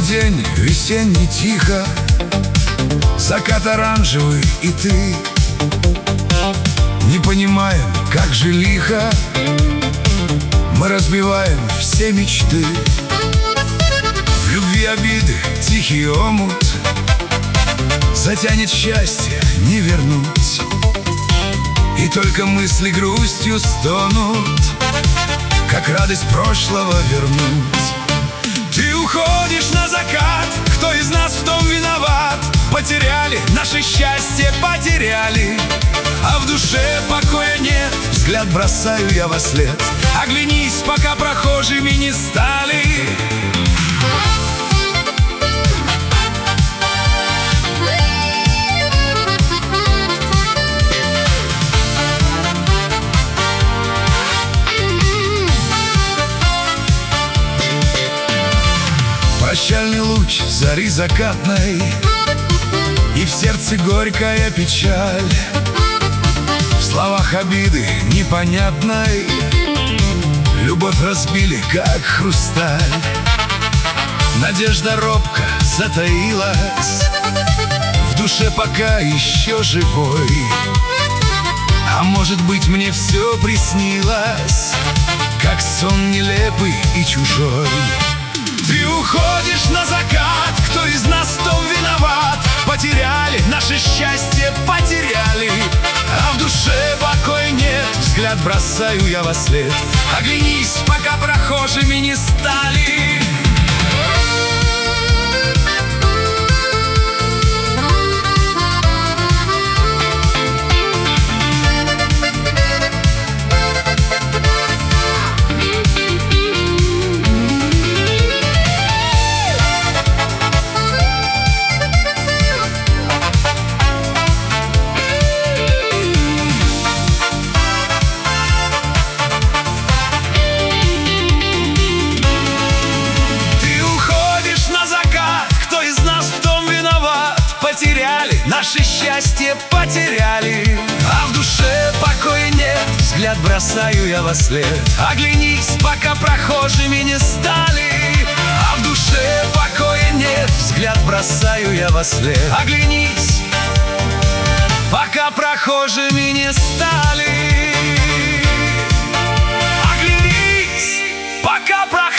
день весенний тихо, закат оранжевый и ты. Не понимаем, как же лихо мы разбиваем все мечты. В любви обиды тихий омут, затянет счастье не вернуть. И только мысли грустью стонут, как радость прошлого вернуть. Ты уходишь на закат, кто из нас в том виноват? Потеряли наше счастье, потеряли, а в душе покоя нет. Взгляд бросаю я во след, оглянись, пока прохожими не стали. Прощальный луч зари закатной, и в сердце горькая печаль. В словах обиды непонятной любовь разбили, как хрусталь. Надежда робко затаилась в душе, пока еще живой. А может быть, мне все приснилось, как сон нелепый и чужой. Ты уходишь на закат, кто из нас в том виноват? Потеряли наше счастье, потеряли, а в душе покоя нет. Взгляд бросаю я во след, оглянись, пока прохожими не стали. Наше счастье потеряли, а в душе покоя нет. Взгляд бросаю я во след, оглянись, пока прохожими не стали. А в душе покоя нет. Взгляд бросаю я во след, оглянись, пока прохожими не стали. Оглянись, пока прохожими